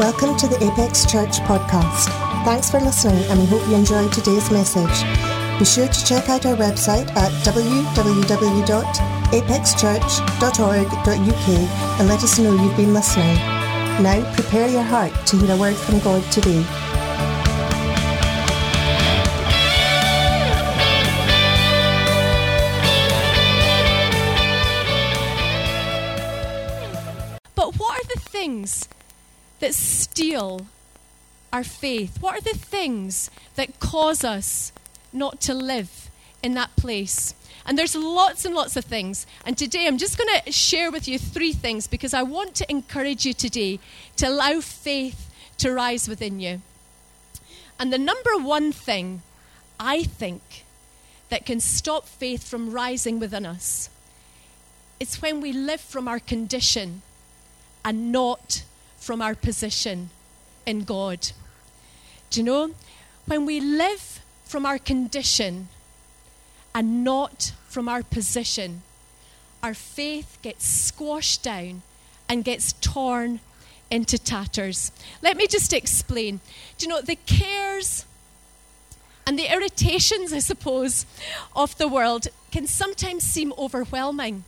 Welcome to the Apex Church podcast. Thanks for listening, and we hope you enjoyed today's message. Be sure to check out our website at www.apexchurch.org.uk and let us know you've been listening. Now, prepare your heart to hear a word from God today. But what are the things that steal our faith? What are the things that cause us not to live in that place? And there's lots and lots of things. And today I'm just going to share with you 3 things because I want to encourage you today to allow faith to rise within you. And the number 1 thing I think that can stop faith from rising within us is when we live from our condition and not from our position in God. Do you know, when we live from our condition and not from our position, our faith gets squashed down and gets torn into tatters. Let me just explain. Do you know, the cares and the irritations, I suppose, of the world can sometimes seem overwhelming.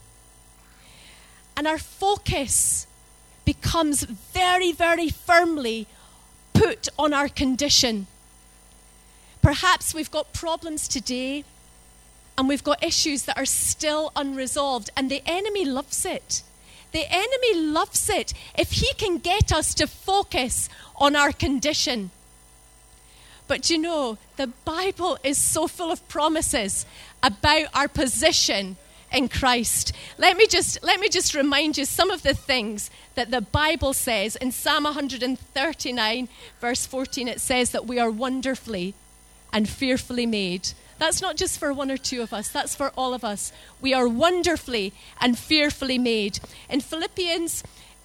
And our focus becomes very, very firmly put on our condition. Perhaps we've got problems today and we've got issues that are still unresolved, and the enemy loves it. The enemy loves it if he can get us to focus on our condition. But you know, the Bible is so full of promises about our position in Christ. Let me just remind you some of the things that the Bible says. In Psalm 139, verse 14, it says that we are wonderfully and fearfully made. That's not just for 1 or 2 of us, that's for all of us. We are wonderfully and fearfully made. In Philippians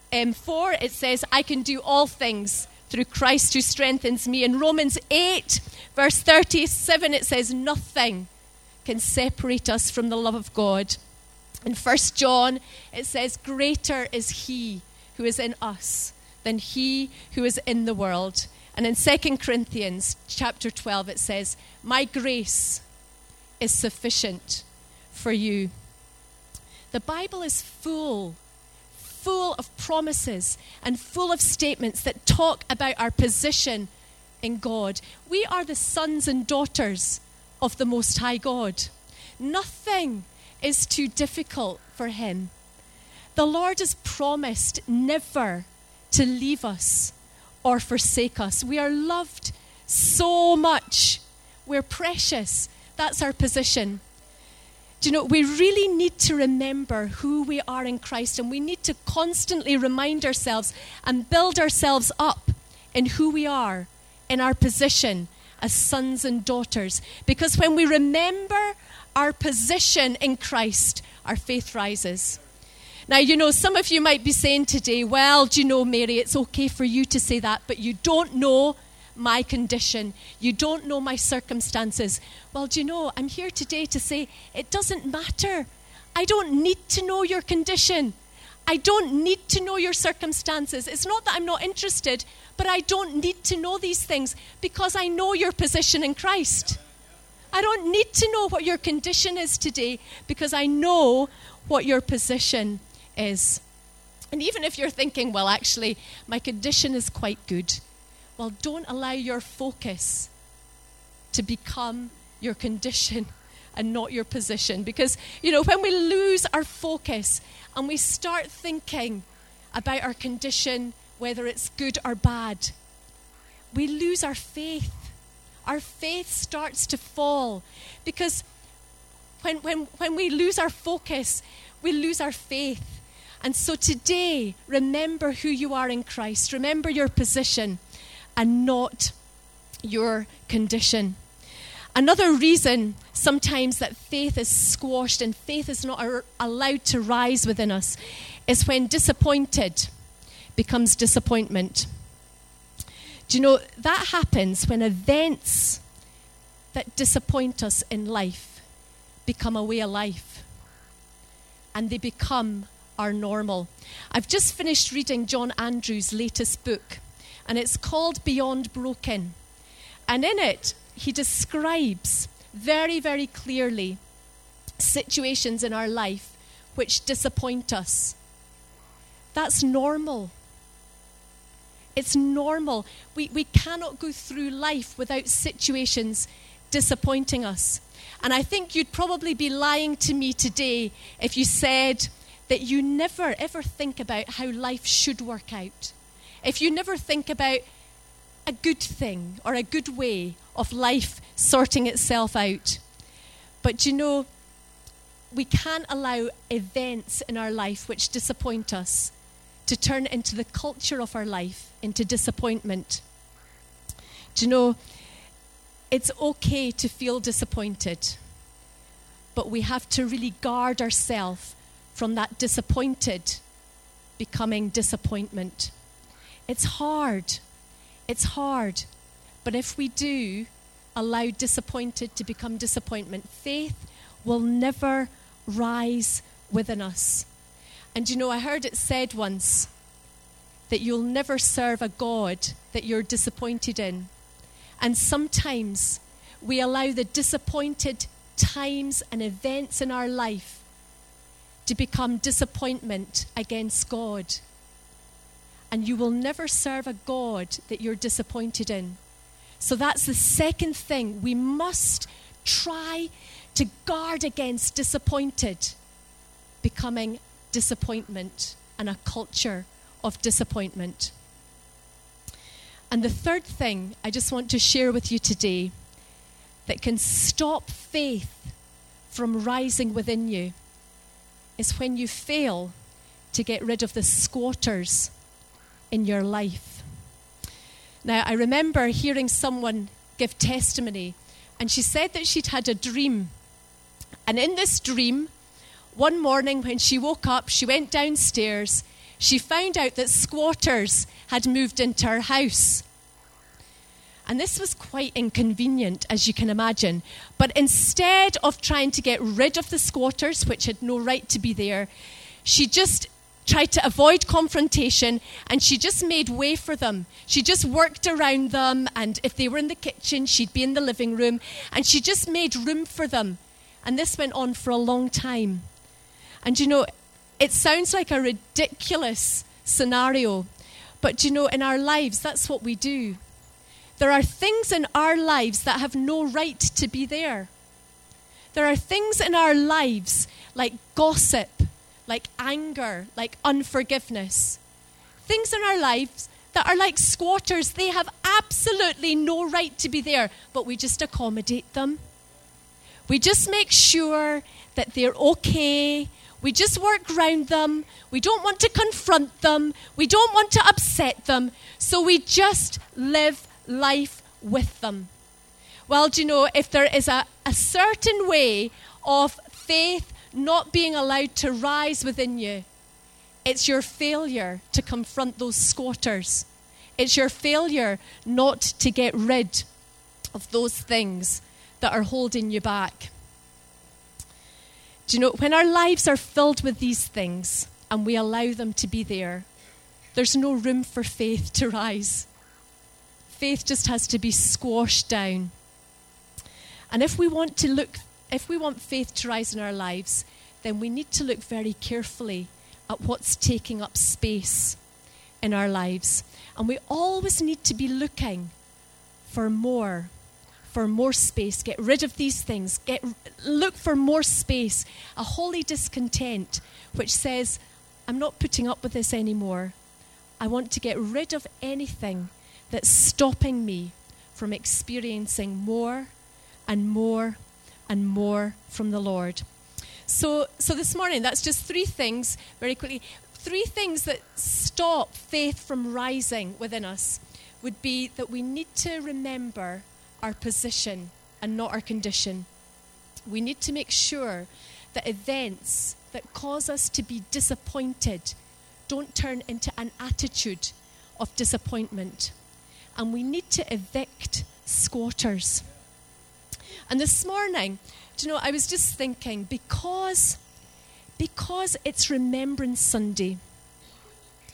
4, it says, I can do all things through Christ who strengthens me. In Romans 8, verse 37, it says, nothing can separate us from the love of God. In 1 John, it says, greater is he who is in us than he who is in the world. And in 2 Corinthians chapter 12, it says, my grace is sufficient for you. The Bible is full of promises and full of statements that talk about our position in God. We are the sons and daughters of the Most High God. Nothing is too difficult for him. The Lord has promised never to leave us or forsake us. We are loved so much. We're precious. That's our position. Do you know, we really need to remember who we are in Christ, and we need to constantly remind ourselves and build ourselves up in who we are, in our position as sons and daughters. Because when we remember our position in Christ, our faith rises. Now, you know, some of you might be saying today, well, do you know, Mary, it's okay for you to say that, but you don't know my condition. You don't know my circumstances. Well, do you know, I'm here today to say it doesn't matter. I don't need to know your condition. I don't need to know your circumstances. It's not that I'm not interested, but I don't need to know these things because I know your position in Christ. I don't need to know what your condition is today because I know what your position is. And even if you're thinking, well, actually, my condition is quite good, well, don't allow your focus to become your condition and not your position. Because, you know, when we lose our focus and we start thinking about our condition, whether it's good or bad, we lose our faith. Our faith starts to fall. Because when we lose our focus, we lose our faith. And so today, remember who you are in Christ. Remember your position and not your condition. Another reason sometimes that faith is squashed and faith is not allowed to rise within us is when disappointed becomes disappointment. Do you know, that happens when events that disappoint us in life become a way of life and they become our normal. I've just finished reading John Andrews' latest book, and it's called Beyond Broken. And in it, he describes very, very clearly situations in our life which disappoint us. That's normal. It's normal. We cannot go through life without situations disappointing us. And I think you'd probably be lying to me today if you said that you never ever think about how life should work out. If you never think about a good thing or a good way of life sorting itself out. But you know, we can't allow events in our life which disappoint us to turn into the culture of our life, into disappointment. Do you know, it's okay to feel disappointed, but we have to really guard ourselves from that disappointed becoming disappointment. It's hard. It's hard. But if we do allow disappointed to become disappointment, faith will never rise within us. And you know, I heard it said once that you'll never serve a God that you're disappointed in. And sometimes we allow the disappointed times and events in our life to become disappointment against God. And you will never serve a God that you're disappointed in. So that's the second thing. We must try to guard against disappointed becoming disappointment and a culture of disappointment. And the third thing I just want to share with you today that can stop faith from rising within you is when you fail to get rid of the squatters in your life. Now, I remember hearing someone give testimony, and she said that she'd had a dream. And in this dream, one morning when she woke up, she went downstairs. She found out that squatters had moved into her house. And this was quite inconvenient, as you can imagine. But instead of trying to get rid of the squatters, which had no right to be there, she just tried to avoid confrontation, and she just made way for them. She just worked around them, and if they were in the kitchen, she'd be in the living room, and she just made room for them. And this went on for a long time. And you know, it sounds like a ridiculous scenario, but you know, in our lives, that's what we do. There are things in our lives that have no right to be there. There are things in our lives like gossip, like anger, like unforgiveness. Things in our lives that are like squatters. They have absolutely no right to be there, but we just accommodate them. We just make sure that they're okay. We just work around them. We don't want to confront them. We don't want to upset them. So we just live life with them. Well, do you know, if there is a certain way of faith not being allowed to rise within you, it's your failure to confront those squatters. It's your failure not to get rid of those things that are holding you back. Do you know, when our lives are filled with these things and we allow them to be there, there's no room for faith to rise. Faith just has to be squashed down. And if we want faith to rise in our lives, then we need to look very carefully at what's taking up space in our lives. And we always need to be looking for more space. Get rid of these things. Look for more space. A holy discontent which says, I'm not putting up with this anymore. I want to get rid of anything that's stopping me from experiencing more and more and more from the Lord. So this morning, that's just 3 things, very quickly. 3 things that stop faith from rising within us would be that we need to remember our position and not our condition. We need to make sure that events that cause us to be disappointed don't turn into an attitude of disappointment. And we need to evict squatters. And this morning, do you know, I was just thinking, because it's Remembrance Sunday,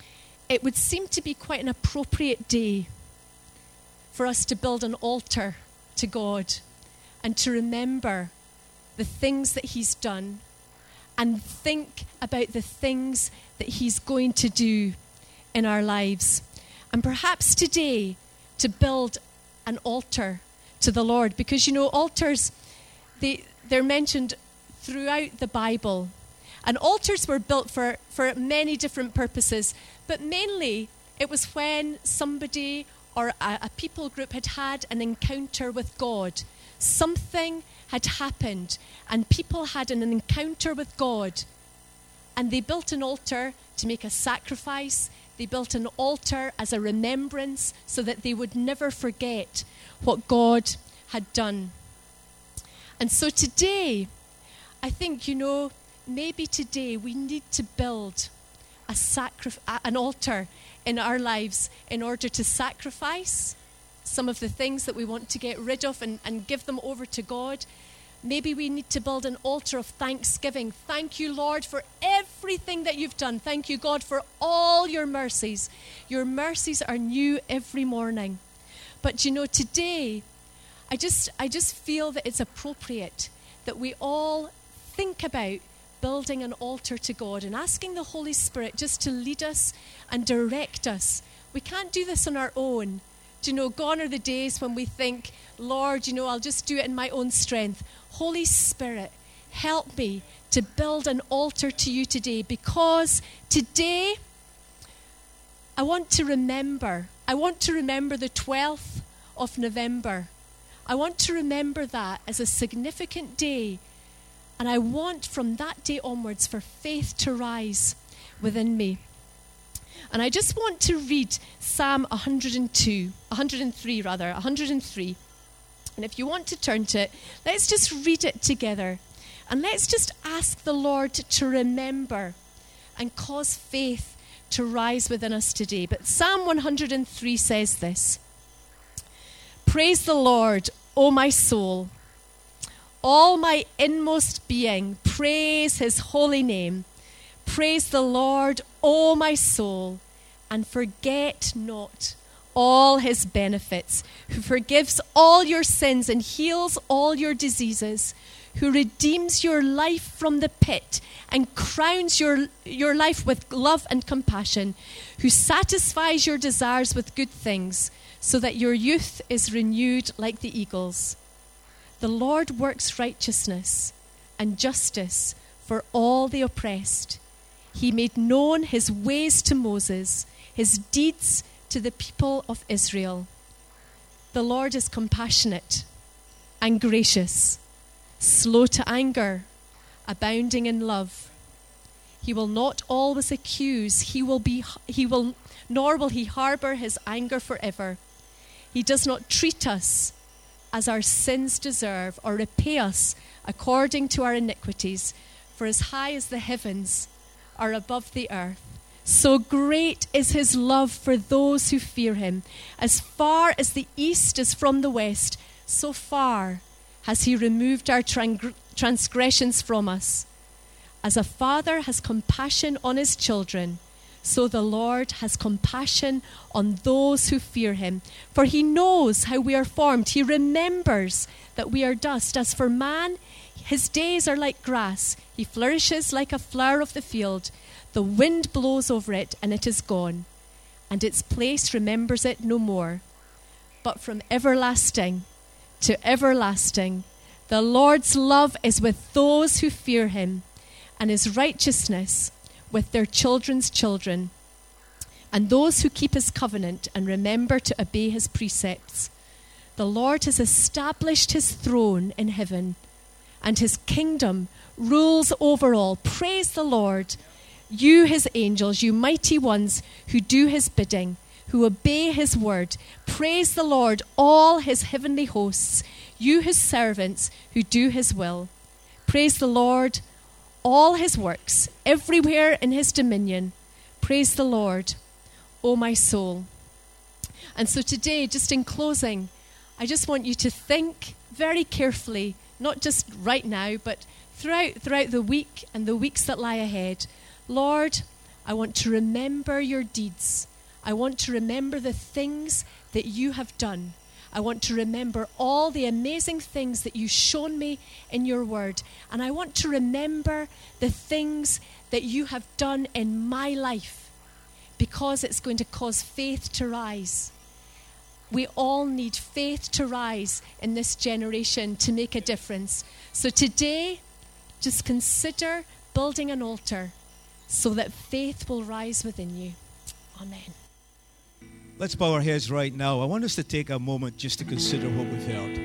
it would seem to be quite an appropriate day for us to build an altar to God and to remember the things that he's done and think about the things that he's going to do in our lives. And perhaps today to build an altar to the Lord, because, you know, altars, they're mentioned throughout the Bible. And altars were built for many different purposes, but mainly it was when somebody or a people group had an encounter with God. Something had happened and people had an encounter with God, and they built an altar to make a sacrifice. They built an altar as a remembrance so that they would never forget what God had done. And so today, I think, you know, maybe today we need to build an altar in our lives in order to sacrifice some of the things that we want to get rid of and give them over to God. Maybe we need to build an altar of thanksgiving. Thank you, Lord, for everything that you've done. Thank you, God, for all your mercies. Your mercies are new every morning. But, you know, today, I just feel that it's appropriate that we all think about building an altar to God and asking the Holy Spirit just to lead us and direct us. We can't do this on our own. Do you know, gone are the days when we think, Lord, you know, I'll just do it in my own strength. Holy Spirit, help me to build an altar to you today, because today I want to remember the 12th of November. I want to remember that as a significant day. And I want from that day onwards for faith to rise within me. And I just want to read Psalm 103. And if you want to turn to it, let's just read it together. And let's just ask the Lord to remember and cause faith to rise within us today. But Psalm 103 says this: Praise the Lord, O my soul. All my inmost being, praise his holy name. Praise the Lord, O my soul, and forget not all his benefits, who forgives all your sins and heals all your diseases, who redeems your life from the pit and crowns your life with love and compassion, who satisfies your desires with good things, so that your youth is renewed like the eagles. The Lord works righteousness and justice for all the oppressed. He made known his ways to Moses, his deeds to the people of Israel. The Lord is compassionate and gracious, slow to anger, abounding in love. He will not always accuse, nor will he harbor his anger forever. He does not treat us as our sins deserve, or repay us according to our iniquities. For as high as the heavens are above the earth, so great is his love for those who fear him. As far as the east is from the west, so far has he removed our transgressions from us. As a father has compassion on his children, so the Lord has compassion on those who fear him. For he knows how we are formed. He remembers that we are dust. As for man, his days are like grass. He flourishes like a flower of the field. The wind blows over it, and it is gone, and its place remembers it no more. But from everlasting to everlasting, the Lord's love is with those who fear him, and his righteousness with their children's children, and those who keep his covenant and remember to obey his precepts. The Lord has established his throne in heaven, and his kingdom rules over all. Praise the Lord, you his angels, you mighty ones who do his bidding, who obey his word. Praise the Lord, all his heavenly hosts, you his servants who do his will. Praise the Lord, all his works, everywhere in his dominion. Praise the Lord, O my soul. And so today, just in closing, I just want you to think very carefully, not just right now, but throughout the week and the weeks that lie ahead. Lord, I want to remember your deeds. I want to remember the things that you have done. I want to remember all the amazing things that you've shown me in your word. And I want to remember the things that you have done in my life, because it's going to cause faith to rise. We all need faith to rise in this generation to make a difference. So today, just consider building an altar so that faith will rise within you. Amen. Let's bow our heads right now. I want us to take a moment just to consider what we've heard.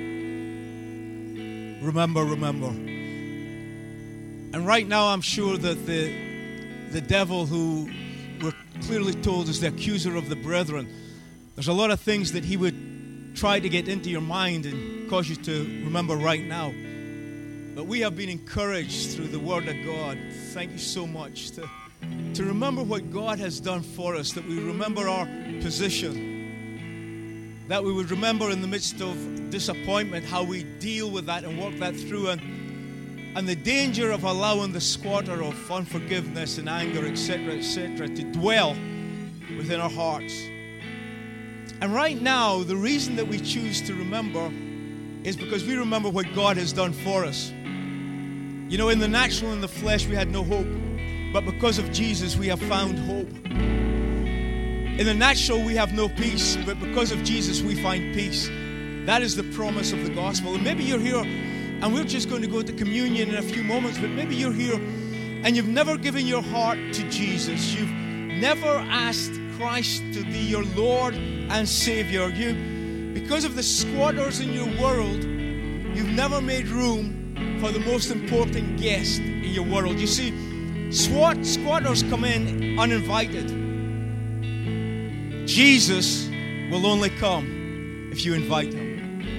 Remember. And right now I'm sure that the devil, who we're clearly told is the accuser of the brethren, there's a lot of things that he would try to get into your mind and cause you to remember right now. But we have been encouraged through the Word of God. Thank you so much to remember what God has done for us, that we remember our position, that we would remember in the midst of disappointment how we deal with that and work that through, and the danger of allowing the squatter of unforgiveness and anger, etc., to dwell within our hearts. And right now, the reason that we choose to remember is because we remember what God has done for us. You know, in the natural, in the flesh, we had no hope. But because of Jesus, we have found hope. In the natural, we have no peace. But because of Jesus, we find peace. That is the promise of the gospel. And maybe you're here, and we're just going to go to communion in a few moments, but maybe you're here and you've never given your heart to Jesus. You've never asked Christ to be your Lord and Savior. Because of the squatters in your world, you've never made room for the most important guest in your world. You see, squatters come in uninvited. Jesus will only come if you invite him.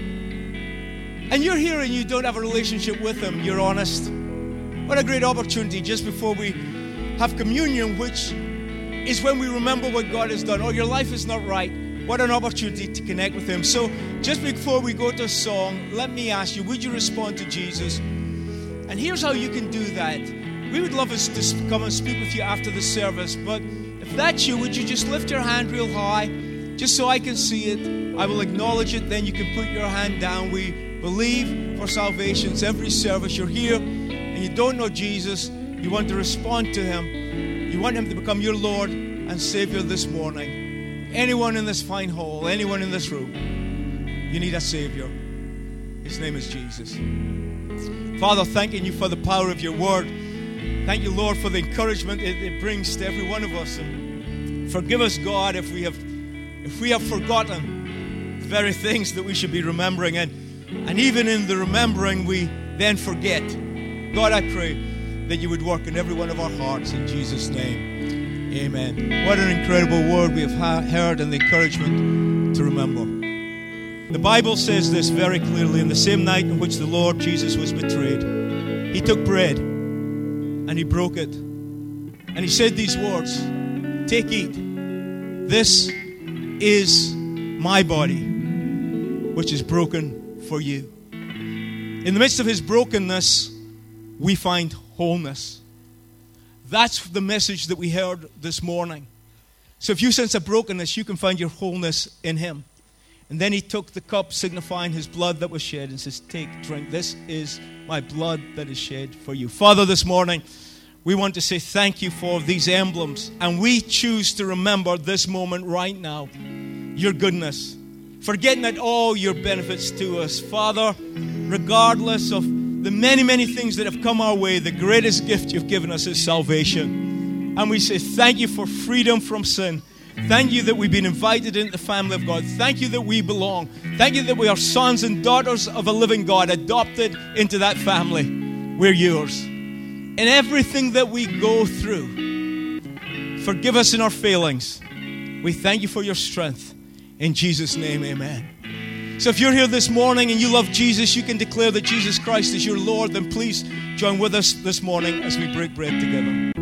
And you're here and you don't have a relationship with him, you're honest. What a great opportunity just before we have communion, which is when we remember what God has done. Oh, your life is not right. What an opportunity to connect with him. So just before we go to a song, let me ask you, would you respond to Jesus? And here's how you can do that. We would love us to come and speak with you after the service, but if that's you, would you just lift your hand real high, just so I can see it? I will acknowledge it, then you can put your hand down. We believe for salvations every service. You're here and you don't know Jesus. You want to respond to him. You want him to become your Lord and Savior this morning. Anyone in this fine hall, anyone in this room, you need a Savior. His name is Jesus. Father, thanking you for the power of your word. Thank you, Lord, for the encouragement it brings to every one of us. And forgive us, God, if we have forgotten the very things that we should be remembering. And even in the remembering, we then forget. God, I pray that you would work in every one of our hearts in Jesus' name. Amen. What an incredible word we have heard, and the encouragement to remember. The Bible says this very clearly. In the same night in which the Lord Jesus was betrayed, he took bread and he broke it. And he said these words, "Take, eat. This is my body, which is broken for you." In the midst of his brokenness, we find wholeness. That's the message that we heard this morning. So if you sense a brokenness, you can find your wholeness in him. And then he took the cup, signifying his blood that was shed, and says, "Take, drink. This is my blood that is shed for you." Father, this morning, we want to say thank you for these emblems. And we choose to remember this moment right now, your goodness. Forgetting that all your benefits to us. Father, regardless of the many, many things that have come our way, the greatest gift you've given us is salvation. And we say thank you for freedom from sin. Thank you that we've been invited into the family of God. Thank you that we belong. Thank you that we are sons and daughters of a living God, adopted into that family. We're yours. In everything that we go through, forgive us in our failings. We thank you for your strength. In Jesus' name, amen. So if you're here this morning and you love Jesus, you can declare that Jesus Christ is your Lord, then please join with us this morning as we break bread together.